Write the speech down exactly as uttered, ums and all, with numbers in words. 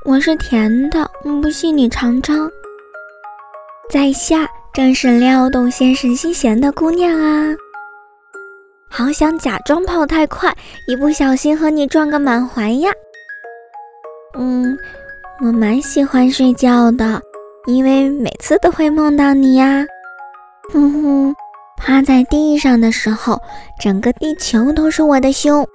我是甜的，不信你尝尝。在下正是撩动先生心弦的姑娘啊，好想假装跑太快，一不小心和你撞个满怀呀。嗯，我蛮喜欢睡觉的，因为每次都会梦到你呀。哼哼，趴在地上的时候，整个地球都是我的胸。